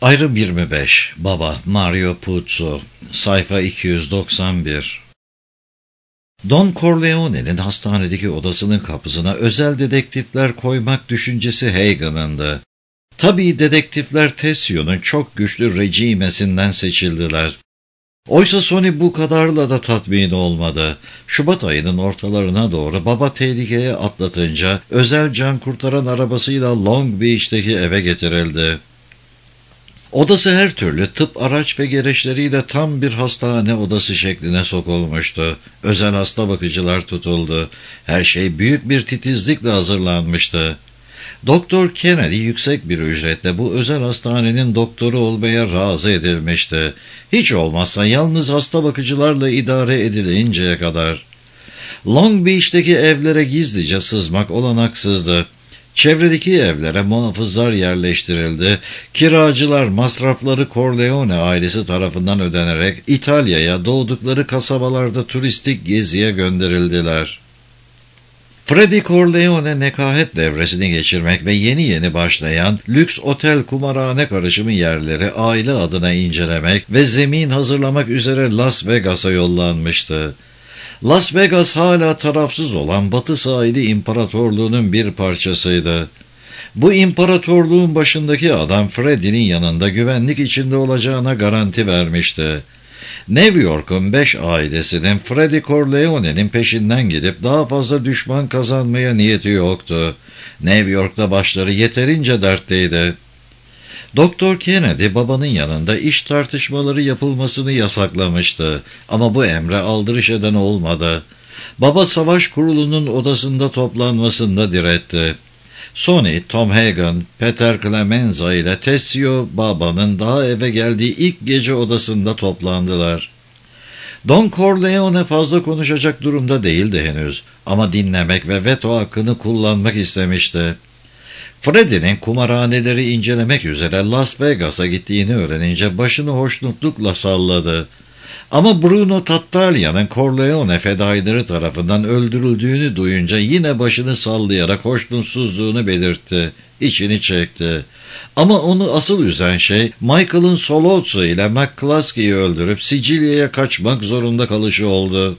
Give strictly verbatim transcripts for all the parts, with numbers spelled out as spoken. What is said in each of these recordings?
Ayrım yirmi beş. Baba Mario Puzo. Sayfa iki yüz doksan bir. Don Corleone'nin hastanedeki odasının kapısına özel dedektifler koymak düşüncesi Hagan'ındı. Tabii dedektifler Tessio'nun çok güçlü rejimesinden seçildiler. Oysa Sony bu kadarla da tatmin olmadı. Şubat ayının ortalarına doğru baba tehlikeye atlatınca özel can kurtaran arabasıyla Long Beach'teki eve getirildi. Odası her türlü tıp araç ve gereçleriyle tam bir hastane odası şekline sokulmuştu. Özel hasta bakıcılar tutuldu. Her şey büyük bir titizlikle hazırlanmıştı. Doktor Kennedy yüksek bir ücretle bu özel hastanenin doktoru olmaya razı edilmişti. Hiç olmazsa yalnız hasta bakıcılarla idare edilinceye kadar. Long Beach'teki evlere gizlice sızmak olanaksızdı. Çevredeki evlere muhafızlar yerleştirildi. Kiracılar masrafları Corleone ailesi tarafından ödenerek İtalya'ya doğdukları kasabalarda turistik geziye gönderildiler. Freddie Corleone nekahet devresini geçirmek ve yeni yeni başlayan lüks otel kumarhane karışımı yerleri aile adına incelemek ve zemin hazırlamak üzere Las Vegas'a yollanmıştı. Las Vegas hala tarafsız olan Batı Sahili İmparatorluğu'nun bir parçasıydı. Bu imparatorluğun başındaki adam Freddie'nin yanında güvenlik içinde olacağına garanti vermişti. New York'un beş ailesinin Freddie Corleone'nin peşinden gidip daha fazla düşman kazanmaya niyeti yoktu. New York'ta başları yeterince dertteydi. Doktor Kennedy babanın yanında iş tartışmaları yapılmasını yasaklamıştı ama bu emre aldırış eden olmadı. Baba savaş kurulunun odasında toplanmasında diretti. Sony, Tom Hagan, Peter Clemenza ile Tessio babanın daha eve geldiği ilk gece odasında toplandılar. Don Corleone fazla konuşacak durumda değildi henüz ama dinlemek ve veto hakkını kullanmak istemişti. Freddie'nin kumarhaneleri incelemek üzere Las Vegas'a gittiğini öğrenince başını hoşnutlukla salladı. Ama Bruno Tattaglia'nın Corleone fedaileri tarafından öldürüldüğünü duyunca yine başını sallayarak hoşnutsuzluğunu belirtti, içini çekti. Ama onu asıl üzen şey Michael'ın Solozzo ile McCluskey'i öldürüp Sicilya'ya kaçmak zorunda kalışı oldu.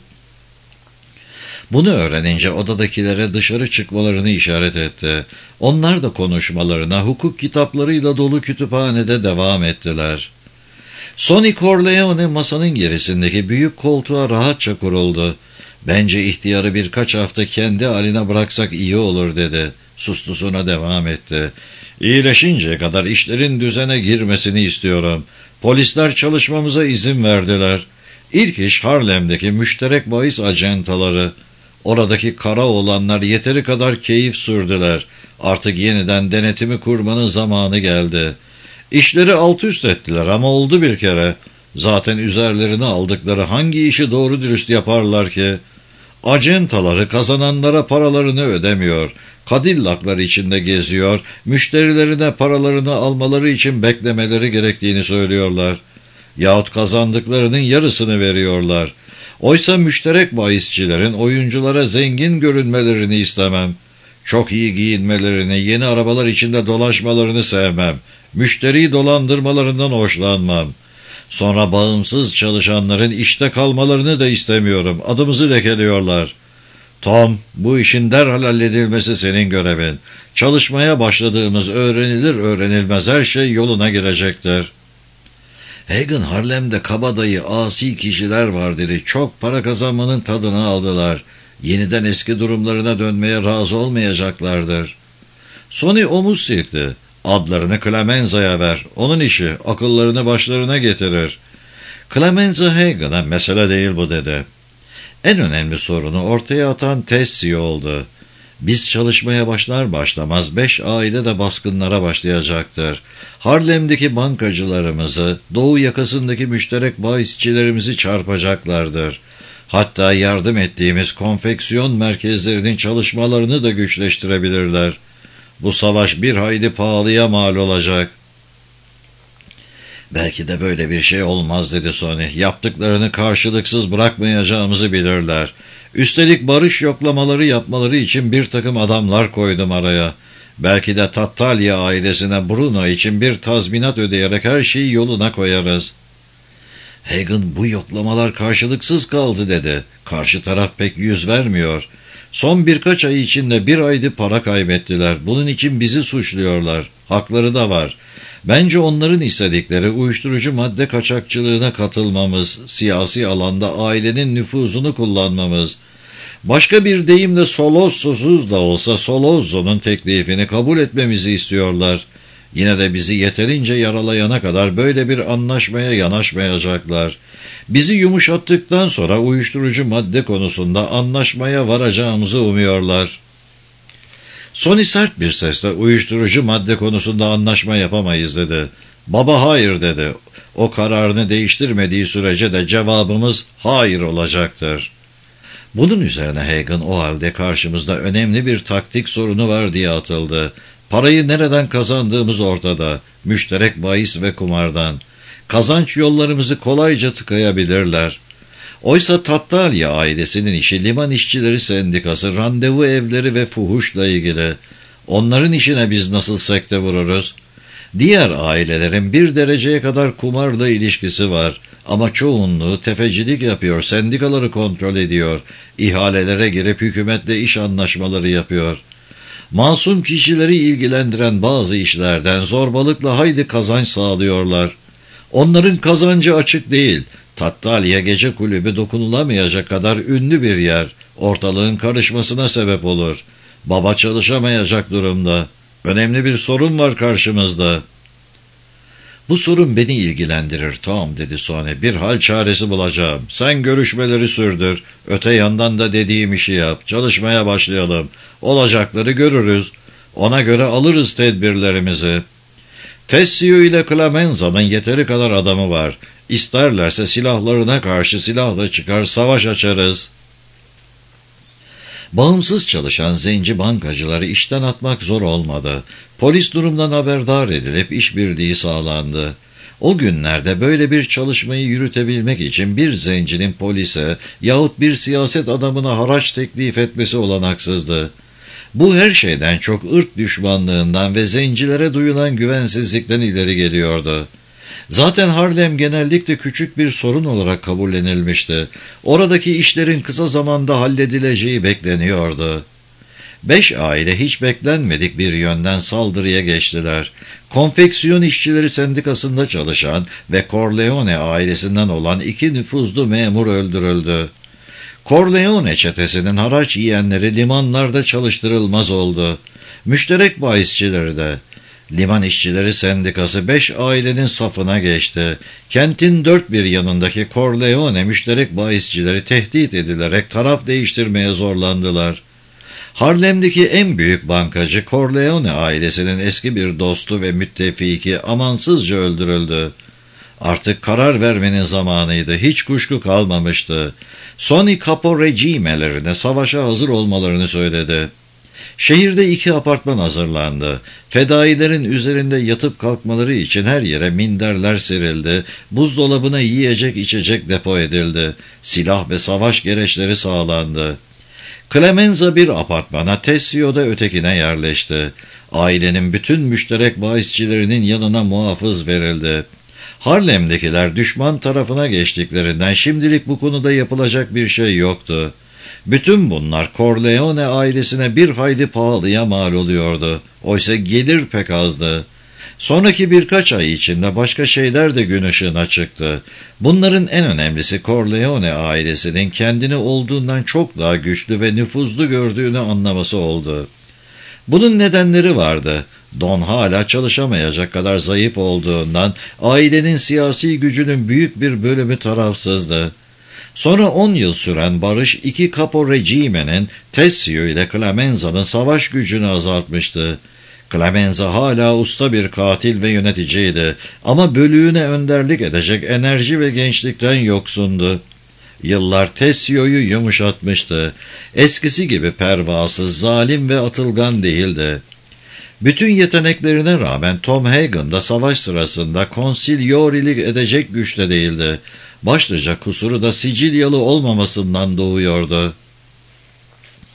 Bunu öğrenince odadakilere dışarı çıkmalarını işaret etti. Onlar da konuşmalarına hukuk kitaplarıyla dolu kütüphanede devam ettiler. Sonny Corleone masanın gerisindeki büyük koltuğa rahatça kuruldu. "Bence ihtiyarı birkaç hafta kendi haline bıraksak iyi olur," dedi. Sustusuna devam etti. "İyileşinceye kadar işlerin düzene girmesini istiyorum. Polisler çalışmamıza izin verdiler. İlk iş Harlem'deki müşterek bahis acentaları. Oradaki kara olanlar yeteri kadar keyif sürdüler. Artık yeniden denetimi kurmanın zamanı geldi. İşleri alt üst ettiler ama oldu bir kere. Zaten üzerlerine aldıkları hangi işi doğru dürüst yaparlar ki? Acentaları kazananlara paralarını ödemiyor. Cadillac'lar içinde geziyor. Müşterilerine paralarını almaları için beklemeleri gerektiğini söylüyorlar. Yahut kazandıklarının yarısını veriyorlar. Oysa müşterek bahisçilerin oyunculara zengin görünmelerini istemem. Çok iyi giyinmelerini, yeni arabalar içinde dolaşmalarını sevmem. Müşteriyi dolandırmalarından hoşlanmam. Sonra bağımsız çalışanların işte kalmalarını da istemiyorum. Adımızı lekeliyorlar. Tom, bu işin derhal halledilmesi senin görevin. Çalışmaya başladığımız öğrenilir öğrenilmez her şey yoluna girecektir." Hagan, Harlem'de kabadayı, asi kişiler var dedi. Çok para kazanmanın tadını aldılar. Yeniden eski durumlarına dönmeye razı olmayacaklardır. Sony omuz silkti. "Adlarını Clemenza'ya ver. Onun işi, akıllarını başlarına getirir." Clemenza Hagan'a "Mesele değil bu," dedi. En önemli sorunu ortaya atan Tessio oldu. Biz çalışmaya başlar başlamaz beş aile de baskınlara başlayacaktır. Harlem'deki bankacılarımızı, doğu yakasındaki müşterek bahisçilerimizi çarpacaklardır. Hatta yardım ettiğimiz konfeksiyon merkezlerinin çalışmalarını da güçleştirebilirler. Bu savaş bir hayli pahalıya mal olacak. "Belki de böyle bir şey olmaz," dedi Sony. "Yaptıklarını karşılıksız bırakmayacağımızı bilirler. Üstelik barış yoklamaları yapmaları için bir takım adamlar koydum araya. Belki de Tattalya ailesine Bruno için bir tazminat ödeyerek her şeyi yoluna koyarız. Hagen, bu yoklamalar karşılıksız kaldı dedi. Karşı taraf pek yüz vermiyor. Son birkaç ay içinde bir ayda para kaybettiler. Bunun için bizi suçluyorlar. Hakları da var. Bence onların istedikleri uyuşturucu madde kaçakçılığına katılmamız, siyasi alanda ailenin nüfuzunu kullanmamız. Başka bir deyimle Solozzosuz da olsa Solozzo'nun teklifini kabul etmemizi istiyorlar. Yine de bizi yeterince yaralayana kadar böyle bir anlaşmaya yanaşmayacaklar. Bizi yumuşattıktan sonra uyuşturucu madde konusunda anlaşmaya varacağımızı umuyorlar. Sony sert bir sesle uyuşturucu madde konusunda anlaşma yapamayız dedi. Baba hayır dedi. O kararını değiştirmediği sürece de cevabımız hayır olacaktır. Bunun üzerine Hagen o halde karşımızda önemli bir taktik sorunu var diye atıldı. Parayı nereden kazandığımız ortada. Müşterek bahis ve kumardan. Kazanç yollarımızı kolayca tıkayabilirler. Oysa Tattalya ailesinin işi liman işçileri sendikası, randevu evleri ve fuhuşla ilgili. Onların işine biz nasıl sekte vururuz? Diğer ailelerin bir dereceye kadar kumarla ilişkisi var. Ama çoğunluğu tefecilik yapıyor, sendikaları kontrol ediyor, ihalelere girip hükümetle iş anlaşmaları yapıyor. Masum kişileri ilgilendiren bazı işlerden zorbalıkla hayli kazanç sağlıyorlar. Onların kazancı açık değil. Tattalya gece kulübü dokunulamayacak kadar ünlü bir yer. Ortalığın karışmasına sebep olur. Baba çalışamayacak durumda. Önemli bir sorun var karşımızda. Bu sorun beni ilgilendirir Tom dedi Sony. Bir hal çaresi bulacağım. Sen görüşmeleri sürdür. Öte yandan da dediğim işi yap. Çalışmaya başlayalım. Olacakları görürüz. Ona göre alırız tedbirlerimizi. Tessio ile Clemenza'nın yeteri kadar adamı var. İsterlerse silahlarına karşı silahla çıkar, savaş açarız. Bağımsız çalışan zenci bankacıları işten atmak zor olmadı. Polis durumdan haberdar edilip işbirliği sağlandı. O günlerde böyle bir çalışmayı yürütebilmek için bir zencinin polise yahut bir siyaset adamına haraç teklif etmesi olanaksızdı. Bu her şeyden çok ırk düşmanlığından ve zencilere duyulan güvensizlikten ileri geliyordu. Zaten Harlem genellikle küçük bir sorun olarak kabullenilmişti. Oradaki işlerin kısa zamanda halledileceği bekleniyordu. Beş aile hiç beklenmedik bir yönden saldırıya geçtiler. Konfeksiyon işçileri sendikasında çalışan ve Corleone ailesinden olan iki nüfuzlu memur öldürüldü. Corleone çetesinin haraç yiyenleri limanlarda çalıştırılmaz oldu. Müşterek bahisçileri de. Liman işçileri sendikası beş ailenin safına geçti. Kentin dört bir yanındaki Corleone müşterek bahisçileri tehdit edilerek taraf değiştirmeye zorlandılar. Harlem'deki en büyük bankacı Corleone ailesinin eski bir dostu ve müttefiki amansızca öldürüldü. Artık karar vermenin zamanıydı. Hiç kuşku kalmamıştı. Sony Capo regimelerine savaşa hazır olmalarını söyledi. Şehirde iki apartman hazırlandı. Fedailerin üzerinde yatıp kalkmaları için her yere minderler serildi. Buzdolabına yiyecek içecek depo edildi. Silah ve savaş gereçleri sağlandı. Clemenza bir apartmana, Tessio da ötekine yerleşti. Ailenin bütün müşterek bahisçilerinin yanına muhafız verildi. Harlem'dekiler düşman tarafına geçtiklerinden şimdilik bu konuda yapılacak bir şey yoktu. Bütün bunlar Corleone ailesine bir hayli pahalıya mal oluyordu. Oysa gelir pek azdı. Sonraki birkaç ay içinde başka şeyler de gün ışığına çıktı. Bunların en önemlisi Corleone ailesinin kendini olduğundan çok daha güçlü ve nüfuzlu gördüğünü anlaması oldu. Bunun nedenleri vardı. Don hala çalışamayacak kadar zayıf olduğundan ailenin siyasi gücünün büyük bir bölümü tarafsızdı. Sonra on yıl süren barış iki Capo regime'nin Tessio ile Clemenza'nın savaş gücünü azaltmıştı. Clemenza hala usta bir katil ve yöneticiydi ama bölüğüne önderlik edecek enerji ve gençlikten yoksundu. Yıllar Tessio'yu yumuşatmıştı. Eskisi gibi pervasız, zalim ve atılgan değildi. Bütün yeteneklerine rağmen Tom Hagen da savaş sırasında konsilyorilik edecek güçte değildi. Başlıca kusuru da Sicilyalı olmamasından doğuyordu.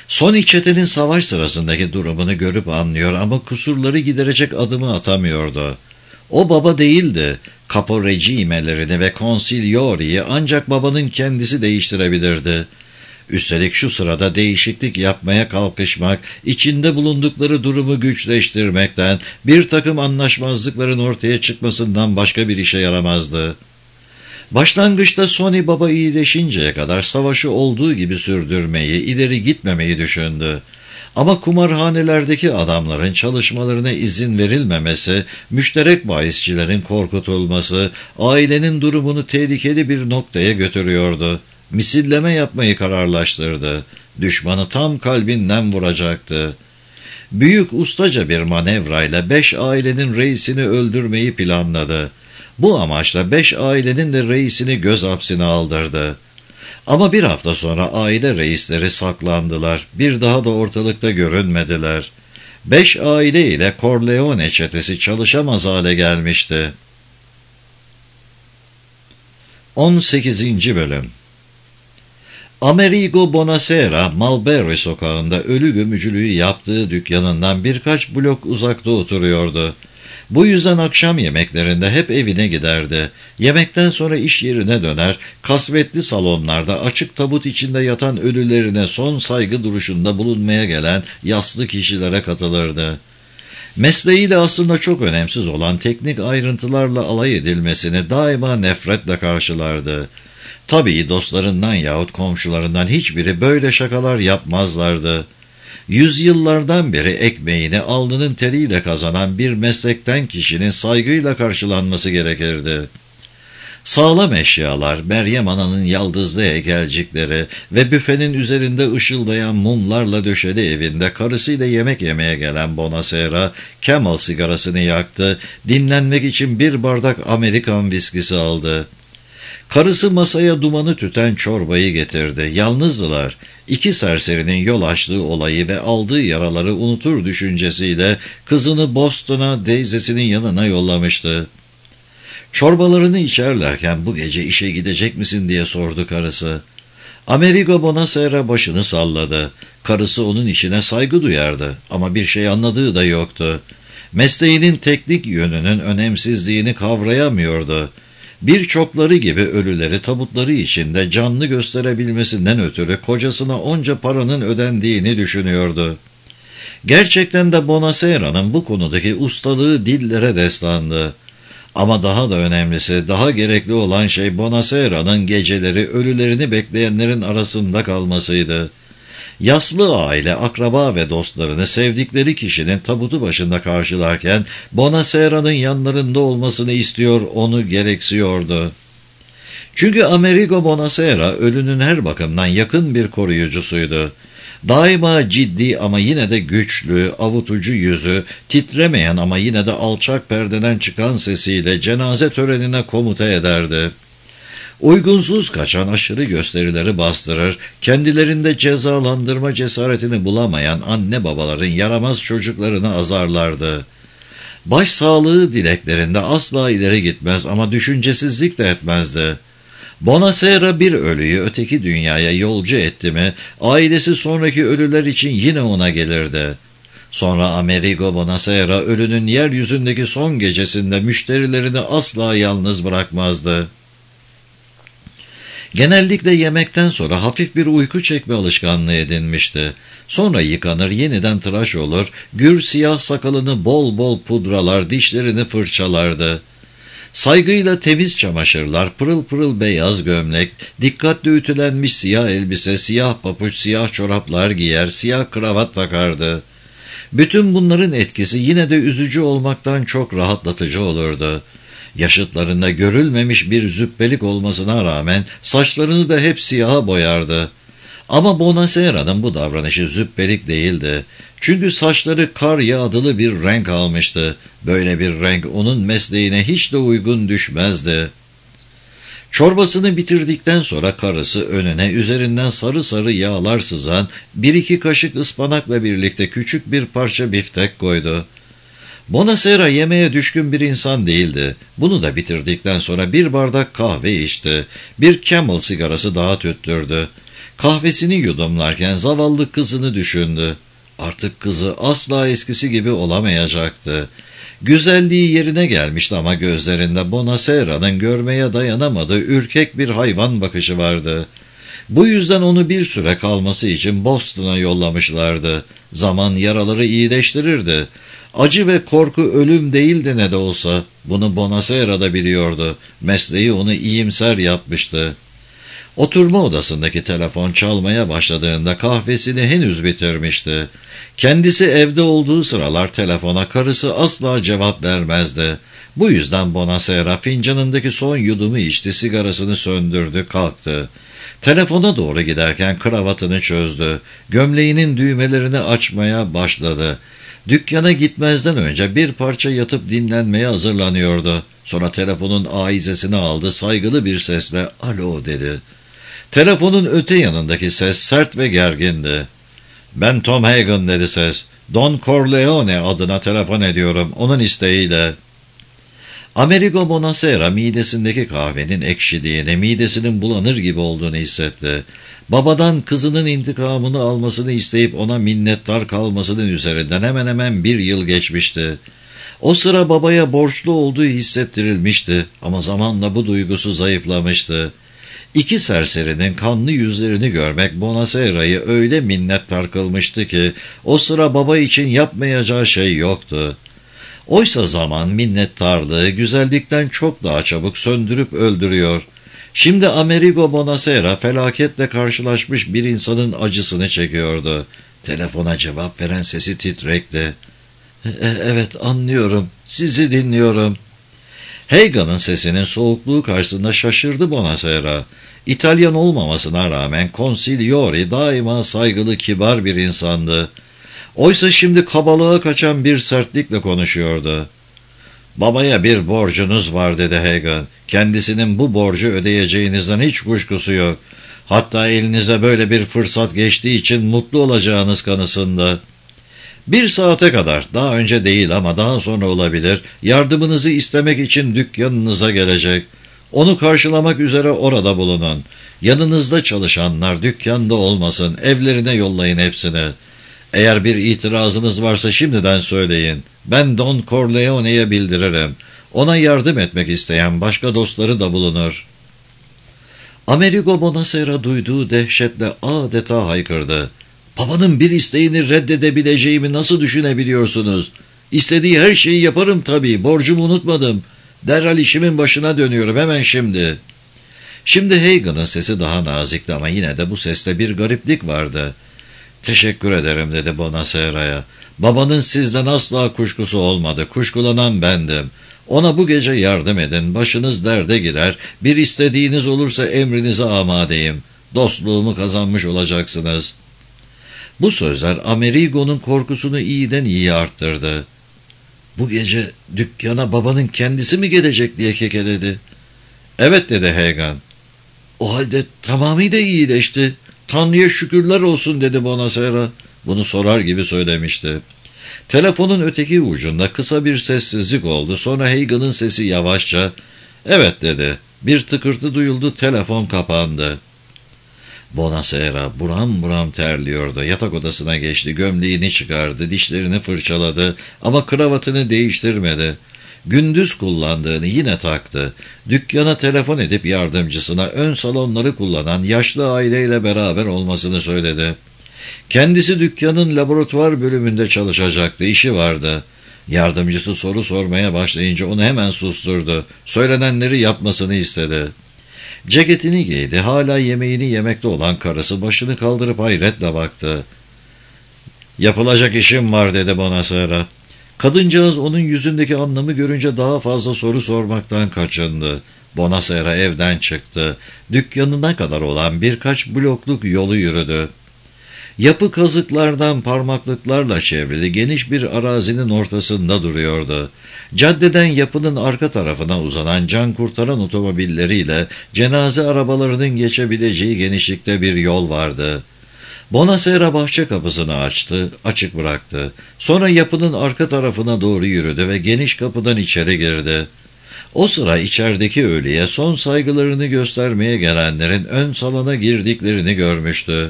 Sonny çetenin savaş sırasındaki durumunu görüp anlıyor ama kusurları giderecek adımı atamıyordu. O baba değildi. Capo Regimelerini ve Consigliori'yi ancak babanın kendisi değiştirebilirdi. Üstelik şu sırada değişiklik yapmaya kalkışmak, içinde bulundukları durumu güçleştirmekten, bir takım anlaşmazlıkların ortaya çıkmasından başka bir işe yaramazdı. Başlangıçta Sonny baba iyileşinceye kadar savaşı olduğu gibi sürdürmeyi, ileri gitmemeyi düşündü. Ama kumarhanelerdeki adamların çalışmalarına izin verilmemesi, müşterek bahisçilerin korkutulması, ailenin durumunu tehlikeli bir noktaya götürüyordu. Misilleme yapmayı kararlaştırdı. Düşmanı tam kalbinden vuracaktı. Büyük ustaca bir manevrayla beş ailenin reisini öldürmeyi planladı. Bu amaçla beş ailenin de reisini göz hapsine aldırdı. Ama bir hafta sonra aile reisleri saklandılar. Bir daha da ortalıkta görünmediler. Beş aile ile Corleone çetesi çalışamaz hale gelmişti. on sekizinci Bölüm. Amerigo Bonasera, Mulberry sokağında ölü gömücülüğü yaptığı dükkanından birkaç blok uzakta oturuyordu. Bu yüzden akşam yemeklerinde hep evine giderdi. Yemekten sonra iş yerine döner, kasvetli salonlarda açık tabut içinde yatan ölülerine son saygı duruşunda bulunmaya gelen yaslı kişilere katılırdı. Mesleğiyle aslında çok önemsiz olan teknik ayrıntılarla alay edilmesini daima nefretle karşılardı. Tabii dostlarından yahut komşularından hiçbiri böyle şakalar yapmazlardı. Yüzyıllardan beri ekmeğini alnının teriyle kazanan bir meslekten kişinin saygıyla karşılanması gerekirdi. Sağlam eşyalar, Meryem Ana'nın yaldızlı heykelcikleri ve büfenin üzerinde ışıldayan mumlarla döşeli evinde karısıyla yemek yemeye gelen Bonasera, Camel sigarasını yaktı, dinlenmek için bir bardak Amerikan viskisi aldı. Karısı masaya dumanı tüten çorbayı getirdi. Yalnızdılar. İki serserinin yol açtığı olayı ve aldığı yaraları unutur düşüncesiyle kızını Boston'a teyzesinin yanına yollamıştı. Çorbalarını içerlerken bu gece işe gidecek misin diye sordu karısı. Amerigo Bonasera başını salladı. Karısı onun işine saygı duyardı ama bir şey anladığı da yoktu. Mesleğinin teknik yönünün önemsizliğini kavrayamıyordu. Birçokları gibi ölüleri tabutları içinde canlı gösterebilmesinden ötürü kocasına onca paranın ödendiğini düşünüyordu. Gerçekten de Bonasera'nın bu konudaki ustalığı dillere destandı. Ama daha da önemlisi, daha gerekli olan şey Bonasera'nın geceleri ölülerini bekleyenlerin arasında kalmasıydı. Yaslı aile, akraba ve dostlarını sevdikleri kişinin tabutu başında karşılarken Bonasera'nın yanlarında olmasını istiyor, onu gereksiyordu. Çünkü Amerigo Bonasera ölünün her bakımdan yakın bir koruyucusuydu. Daima ciddi ama yine de güçlü, avutucu yüzü, titremeyen ama yine de alçak perdeden çıkan sesiyle cenaze törenine komuta ederdi. Uygunsuz kaçan aşırı gösterileri bastırır, kendilerinde cezalandırma cesaretini bulamayan anne babaların yaramaz çocuklarını azarlardı. Başsağlığı dileklerinde asla ileri gitmez ama düşüncesizlik de etmezdi. Bonasera bir ölüyü öteki dünyaya yolcu etti mi, ailesi sonraki ölüler için yine ona gelirdi. Sonra Amerigo Bonasera ölünün yeryüzündeki son gecesinde müşterilerini asla yalnız bırakmazdı. Genellikle yemekten sonra hafif bir uyku çekme alışkanlığı edinmişti. Sonra yıkanır, yeniden tıraş olur, gür siyah sakalını bol bol pudralar, dişlerini fırçalardı. Saygıyla temiz çamaşırlar, pırıl pırıl beyaz gömlek, dikkatli ütülenmiş siyah elbise, siyah papuç, siyah çoraplar giyer, siyah kravat takardı. Bütün bunların etkisi yine de üzücü olmaktan çok rahatlatıcı olurdu. Yaşıtlarında görülmemiş bir züppelik olmasına rağmen saçlarını da hep siyaha boyardı. Ama Bonasera'nın bu davranışı züppelik değildi. Çünkü saçları kar yağdılı bir renk almıştı. Böyle bir renk onun mesleğine hiç de uygun düşmezdi. Çorbasını bitirdikten sonra karısı önüne üzerinden sarı sarı yağlar sızan bir iki kaşık ıspanakla birlikte küçük bir parça biftek koydu. Bonasera yemeğe düşkün bir insan değildi. Bunu da bitirdikten sonra bir bardak kahve içti. Bir Camel sigarası daha tüttürdü. Kahvesini yudumlarken zavallı kızını düşündü. Artık kızı asla eskisi gibi olamayacaktı. Güzelliği yerine gelmişti ama gözlerinde Bonaserra'nın görmeye dayanamadığı ürkek bir hayvan bakışı vardı. Bu yüzden onu bir süre kalması için Boston'a yollamışlardı. Zaman yaraları iyileştirirdi. Acı ve korku ölüm değildi ne de olsa. Bunu Bonaserra da biliyordu. Mesleği onu iyimser yapmıştı. Oturma odasındaki telefon çalmaya başladığında kahvesini henüz bitirmişti. Kendisi evde olduğu sıralar telefona karısı asla cevap vermezdi. Bu yüzden Bonaserra fincanındaki son yudumu içti, sigarasını söndürdü, kalktı. Telefona doğru giderken kravatını çözdü. Gömleğinin düğmelerini açmaya başladı. Dükkana gitmezden önce bir parça yatıp dinlenmeye hazırlanıyordu. Sonra telefonun aizesini aldı, saygılı bir sesle "Alo" dedi. Telefonun öte yanındaki ses sert ve gergindi. "Ben Tom Hagen" dedi ses. "Don Corleone adına telefon ediyorum, onun isteğiyle." Amerigo Bonaserra midesindeki kahvenin ekşiliğini, midesinin bulanır gibi olduğunu hissetti. Babadan kızının intikamını almasını isteyip ona minnettar kalmasının üzerinden hemen hemen bir yıl geçmişti. O sıra babaya borçlu olduğu hissettirilmişti ama zamanla bu duygusu zayıflamıştı. İki serserinin kanlı yüzlerini görmek Bonaserra'yı öyle minnettar kılmıştı ki o sıra baba için yapmayacağı şey yoktu. Oysa zaman minnettarlığı güzellikten çok daha çabuk söndürüp öldürüyor. Şimdi Amerigo Bonaserra felaketle karşılaşmış bir insanın acısını çekiyordu. Telefona cevap veren sesi titrekti. E, "Evet, anlıyorum, sizi dinliyorum." Hagen'ın sesinin soğukluğu karşısında şaşırdı Bonaserra. İtalyan olmamasına rağmen Consigliore daima saygılı, kibar bir insandı. Oysa şimdi kabalığa kaçan bir sertlikle konuşuyordu. "Babaya bir borcunuz var" dedi Hagen. "Kendisinin bu borcu ödeyeceğinizden hiç kuşkusu yok. Hatta elinize böyle bir fırsat geçtiği için mutlu olacağınız kanısında. Bir saate kadar, daha önce değil ama daha sonra olabilir, yardımınızı istemek için dükkanınıza gelecek. Onu karşılamak üzere orada bulunun. Yanınızda çalışanlar dükkanda olmasın, evlerine yollayın hepsini. Eğer bir itirazınız varsa şimdiden söyleyin. Ben Don Corleone'ye bildiririm. Ona yardım etmek isteyen başka dostları da bulunur." Amerigo Bonaserra duyduğu dehşetle adeta haykırdı. "Babanın bir isteğini reddedebileceğimi nasıl düşünebiliyorsunuz? İstediği her şeyi yaparım tabii, borcumu unutmadım. Derhal işimin başına dönüyorum hemen şimdi." Şimdi Hagen'ın sesi daha nazikti ama yine de bu seste bir gariplik vardı. "Teşekkür ederim" dedi Bonaserra'ya. "Babanın sizden asla kuşkusu olmadı. Kuşkulanan bendim. Ona bu gece yardım edin. Başınız derde girer. Bir istediğiniz olursa emrinize amadeyim. Dostluğumu kazanmış olacaksınız." Bu sözler Amerigo'nun korkusunu iyiden iyiye arttırdı. "Bu gece dükkana babanın kendisi mi gelecek?" diye kekeledi. "Evet" dedi Hagen. "O halde tamamıyla iyileşti. Tanrı'ya şükürler olsun" dedi Bonaserra. Bunu sorar gibi söylemişti. Telefonun öteki ucunda kısa bir sessizlik oldu. Sonra Hagen'ın sesi yavaşça "Evet" dedi. Bir tıkırtı duyuldu, telefon kapandı. Bonaserra buram buram terliyordu. Yatak odasına geçti, gömleğini çıkardı, dişlerini fırçaladı ama kravatını değiştirmedi. Gündüz kullandığını yine taktı. Dükkana telefon edip yardımcısına ön salonları kullanan yaşlı aileyle beraber olmasını söyledi. Kendisi dükkanın laboratuvar bölümünde çalışacaktı, işi vardı. Yardımcısı soru sormaya başlayınca onu hemen susturdu. Söylenenleri yapmasını istedi. Ceketini giydi. Hala yemeğini yemekte olan karısı başını kaldırıp hayretle baktı. "Yapılacak işim var" dedi Bonaserra. Kadıncağız onun yüzündeki anlamı görünce daha fazla soru sormaktan kaçındı. Bonaserra evden çıktı. Dükkanına kadar olan birkaç blokluk yolu yürüdü. Yapı kazıklardan parmaklıklarla çevrili geniş bir arazinin ortasında duruyordu. Caddeden yapının arka tarafına uzanan can kurtaran otomobilleriyle cenaze arabalarının geçebileceği genişlikte bir yol vardı. Bonaserra bahçe kapısını açtı, açık bıraktı. Sonra yapının arka tarafına doğru yürüdü ve geniş kapıdan içeri girdi. O sıra içerideki ölüye son saygılarını göstermeye gelenlerin ön salona girdiklerini görmüştü.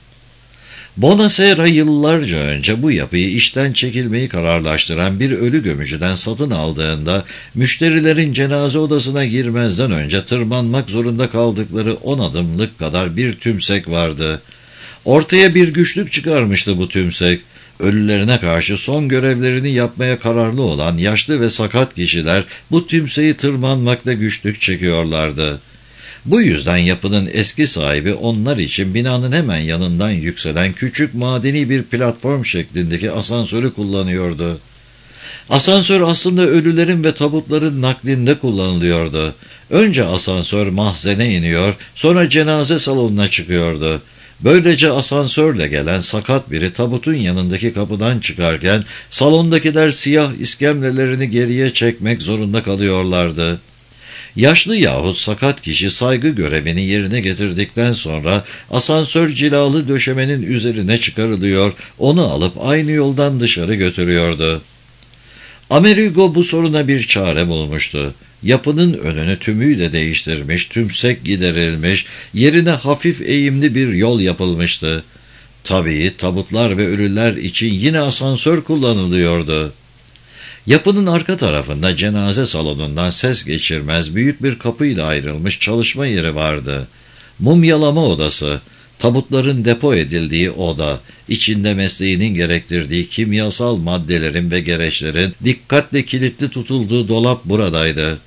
Bonasera yıllarca önce bu yapıyı işten çekilmeyi kararlaştıran bir ölü gömücüden satın aldığında müşterilerin cenaze odasına girmezden önce tırmanmak zorunda kaldıkları on adımlık kadar bir tümsek vardı. Ortaya bir güçlük çıkarmıştı bu tümsek. Ölülerine karşı son görevlerini yapmaya kararlı olan yaşlı ve sakat kişiler bu tümseyi tırmanmakta güçlük çekiyorlardı. Bu yüzden yapının eski sahibi onlar için binanın hemen yanından yükselen küçük madeni bir platform şeklindeki asansörü kullanıyordu. Asansör aslında ölülerin ve tabutların naklinde kullanılıyordu. Önce asansör mahzene iniyor, sonra cenaze salonuna çıkıyordu. Böylece asansörle gelen sakat biri tabutun yanındaki kapıdan çıkarken salondakiler siyah iskemlelerini geriye çekmek zorunda kalıyorlardı. Yaşlı yahut sakat kişi saygı görevini yerine getirdikten sonra asansör cilalı döşemenin üzerine çıkarılıyor, onu alıp aynı yoldan dışarı götürüyordu. Amerigo bu soruna bir çare bulmuştu. Yapının önünü tümüyle değiştirmiş, tümsek giderilmiş, yerine hafif eğimli bir yol yapılmıştı. Tabii tabutlar ve ölüler için yine asansör kullanılıyordu. Yapının arka tarafında cenaze salonundan ses geçirmez büyük bir kapıyla ayrılmış çalışma yeri vardı. Mumyalama odası, tabutların depo edildiği oda, içinde mesleğinin gerektirdiği kimyasal maddelerin ve gereçlerin dikkatle kilitli tutulduğu dolap buradaydı.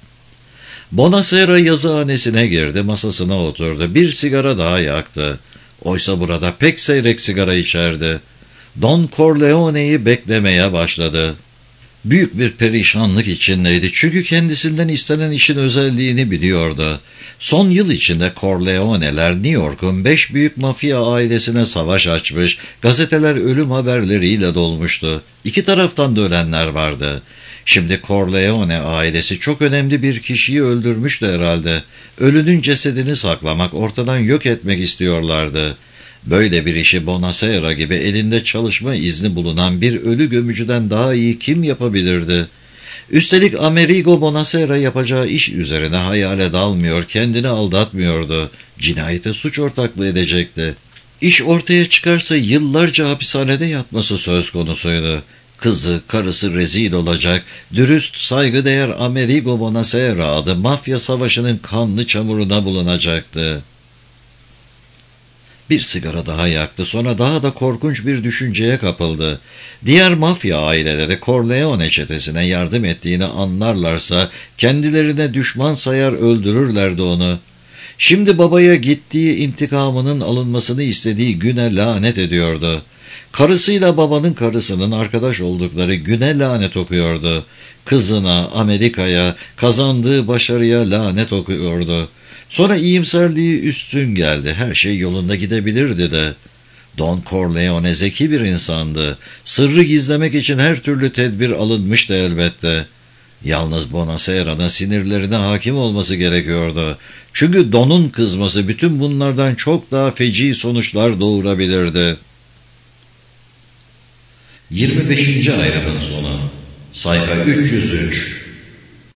Bonasera yazıhanesine girdi, masasına oturdu, bir sigara daha yaktı. Oysa burada pek seyrek sigara içerdi. Don Corleone'yi beklemeye başladı. Büyük bir perişanlık içindeydi çünkü kendisinden istenen işin özelliğini biliyordu. Son yıl içinde Corleone'ler New York'un beş büyük mafya ailesine savaş açmış, gazeteler ölüm haberleriyle dolmuştu. İki taraftan da ölenler vardı. Şimdi Corleone ailesi çok önemli bir kişiyi öldürmüştü herhalde. Ölünün cesedini saklamak, ortadan yok etmek istiyorlardı. Böyle bir işi Bonasera gibi elinde çalışma izni bulunan bir ölü gömücüden daha iyi kim yapabilirdi? Üstelik Amerigo Bonasera yapacağı iş üzerine hayale dalmıyor, kendini aldatmıyordu. Cinayete suç ortaklığı edecekti. İş ortaya çıkarsa yıllarca hapishanede yatması söz konusuydu. Kızı, karısı rezil olacak, dürüst, saygıdeğer Amerigo Bonasera adı mafya savaşının kanlı çamuruna bulunacaktı. Bir sigara daha yaktı, sonra daha da korkunç bir düşünceye kapıldı. Diğer mafya aileleri Corleone çetesine yardım ettiğini anlarlarsa kendilerine düşman sayar öldürürlerdi onu. Şimdi babaya gittiği intikamının alınmasını istediği güne lanet ediyordu. Karısıyla babanın karısının arkadaş oldukları güne lanet okuyordu. Kızına, Amerika'ya, kazandığı başarıya lanet okuyordu. Sonra iyimserliği üstün geldi. Her şey yolunda gidebilirdi de. Don Corleone zeki bir insandı. Sırrı gizlemek için her türlü tedbir alınmıştı elbette. Yalnız Bonasera'nın sinirlerine hakim olması gerekiyordu. Çünkü Don'un kızması bütün bunlardan çok daha feci sonuçlar doğurabilirdi. yirmi beşinci ayrımın sonu. Sayfa üç yüz üç.